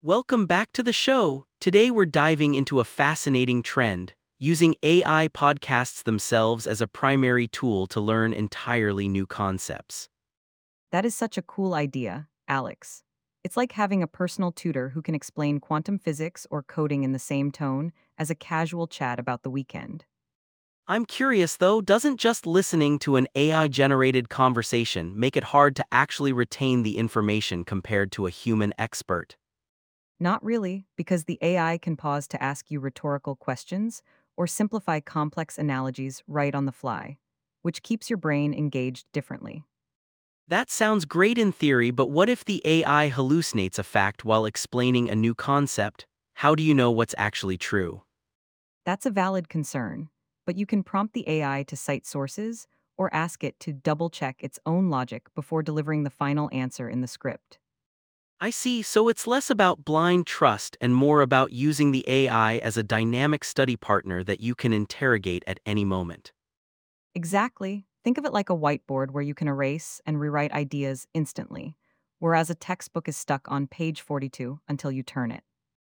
Welcome back to the show. Today we're diving into a fascinating trend, using AI podcasts themselves as a primary tool to learn entirely new concepts. That is such a cool idea, Alex. It's like having a personal tutor who can explain quantum physics or coding in the same tone as a casual chat about the weekend. I'm curious though, doesn't just listening to an AI-generated conversation make it hard to actually retain the information compared to a human expert? Not really, because the AI can pause to ask you rhetorical questions or simplify complex analogies right on the fly, which keeps your brain engaged differently. That sounds great in theory, but what if the AI hallucinates a fact while explaining a new concept? How do you know what's actually true? That's a valid concern, but you can prompt the AI to cite sources or ask it to double check its own logic before delivering the final answer in the script. I see, so it's less about blind trust and more about using the AI as a dynamic study partner that you can interrogate at any moment. Exactly. Think of it like a whiteboard where you can erase and rewrite ideas instantly, whereas a textbook is stuck on page 42 until you turn it.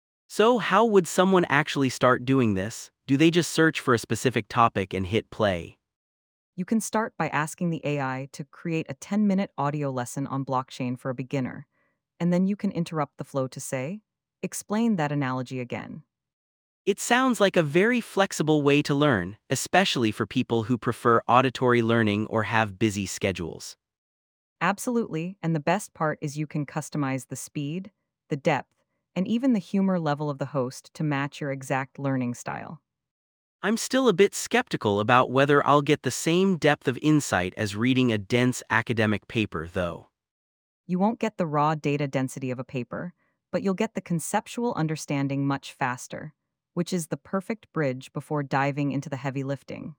So, how would someone actually start doing this? Do they just search for a specific topic and hit play? You can start by asking the AI to create a 10-minute audio lesson on blockchain for a beginner, and then you can interrupt the flow to say, explain that analogy again. It sounds like a very flexible way to learn, especially for people who prefer auditory learning or have busy schedules. Absolutely, and the best part is you can customize the speed, the depth, and even the humor level of the host to match your exact learning style. I'm still a bit skeptical about whether I'll get the same depth of insight as reading a dense academic paper, though. You won't get the raw data density of a paper, but you'll get the conceptual understanding much faster, which is the perfect bridge before diving into the heavy lifting.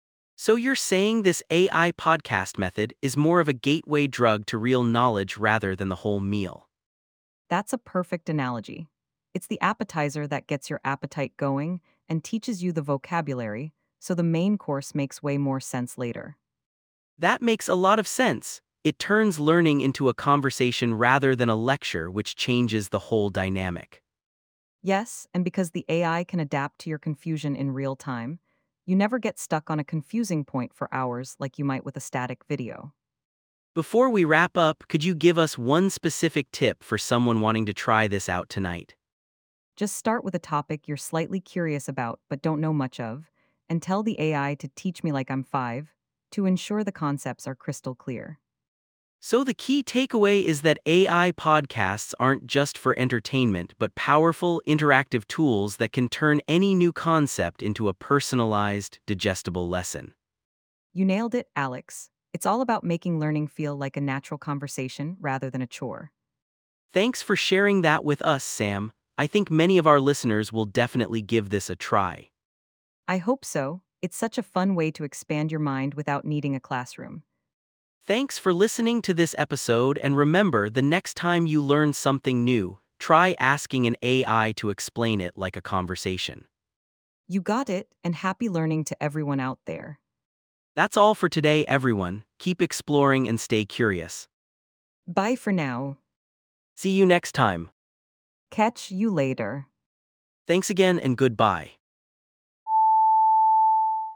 So you're saying this AI podcast method is more of a gateway drug to real knowledge rather than the whole meal. That's a perfect analogy. It's the appetizer that gets your appetite going and teaches you the vocabulary, so the main course makes way more sense later. That makes a lot of sense. It turns learning into a conversation rather than a lecture, which changes the whole dynamic. Yes, and because the AI can adapt to your confusion in real time, you never get stuck on a confusing point for hours like you might with a static video. Before we wrap up, could you give us one specific tip for someone wanting to try this out tonight? Just start with a topic you're slightly curious about but don't know much of, and tell the AI to teach me like I'm five to ensure the concepts are crystal clear. So, the key takeaway is that AI podcasts aren't just for entertainment but powerful, interactive tools that can turn any new concept into a personalized, digestible lesson. You nailed it, Alex. It's all about making learning feel like a natural conversation rather than a chore. Thanks for sharing that with us, Sam. I think many of our listeners will definitely give this a try. I hope so. It's such a fun way to expand your mind without needing a classroom. Thanks for listening to this episode, and remember, the next time you learn something new, try asking an AI to explain it like a conversation. You got it, and happy learning to everyone out there. That's all for today, everyone. Keep exploring and stay curious. Bye for now. See you next time. Catch you later. Thanks again and goodbye.